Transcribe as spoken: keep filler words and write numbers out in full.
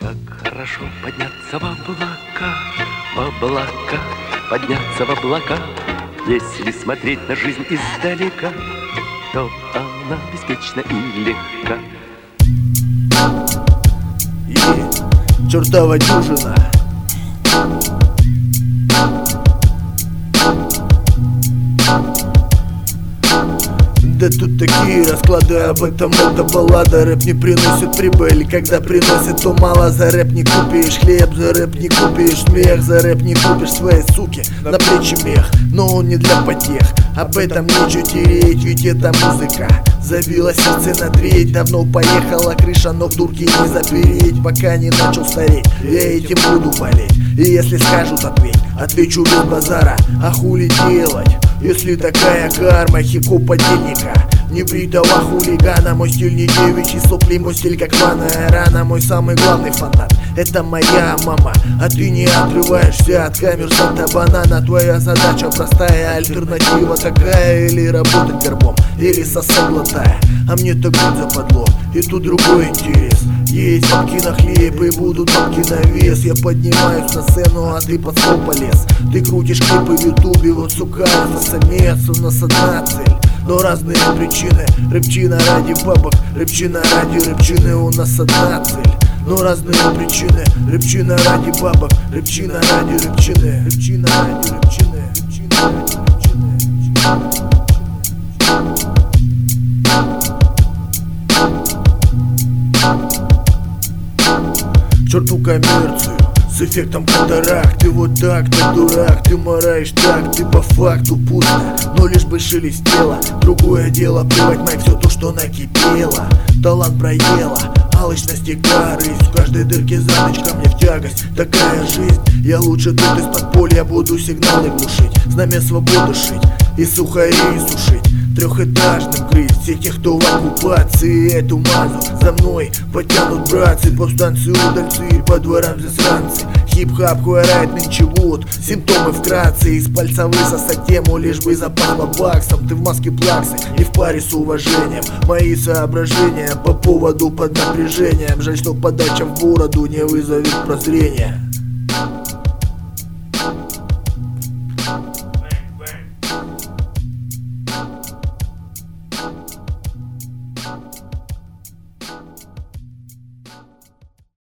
Как хорошо подняться в облака, в облака, подняться в облака. Если смотреть на жизнь издалека, то она беспечна и легка. И чертова дюжина. Да тут такие расклады, об этом это баллада. Рэп не приносит прибыли, когда приносит, то мало. За рэп не купишь хлеб, за рэп не купишь смех, за рэп не купишь своей суки на плечи мех. Но он не для потех, об этом нечего тереть, ведь это музыка. Забила сердце на треть, давно поехала крыша, но в дурке не запереть. Пока не начал стареть, я этим буду болеть. И если скажут ответь, отвечу без базара. А хули делать, если такая карма? Хико подельника, небритого хулигана. Мой стиль не девичий сопли, мой стиль как рваная рана. Мой самый главный фанат — это моя мама. А ты не отрываешься от камер Санта-Банана. Твоя задача простая, альтернатива такая: или работать горбом, или сосать глотая. А мне так будет западло, и тут другой интерес. Есть бабки на хлеб и будут бабки на вес. Я поднимаюсь на сцену, а ты под стол полез. Ты крутишь клипы в ютубе, вот сука, это самец. У нас одна цель, но разные причины. Рэпчина ради бабок, рэпчина ради рэпчины. У нас одна цель, но разные причины. Рэпчина ради бабок, рэпчина ради рэпчины. Рэпчина ради рэпчины. Рэпчина ради рэпчины. К черту коммерцию с эффектом катаракты. Вот так ты дурак, ты мораешь так, ты по факту пусто, но лишь бы шелестело. Другое дело плевать мать все то, что накипело. Талант проела, алчность и корысть. В каждой дырке затычка мне в тягость. Такая жизнь, я лучше тут из подполья буду сигналы глушить, знамя свободы шить и сухари сушить. Трехэтажным крыть всех тех, кто в оккупации. Эту мазу за мной потянут братцы, повстанцы, удальцы и по дворам засранцы. Хип-хап хуэрает нынче вот, симптомы вкратце. Из пальца высосать тему, лишь бы запахло баксом. Ты в маске плаксы и в паре с уважением. Мои соображения по поводу под напряжением. Жаль, что подача в бороду не вызовет прозрения.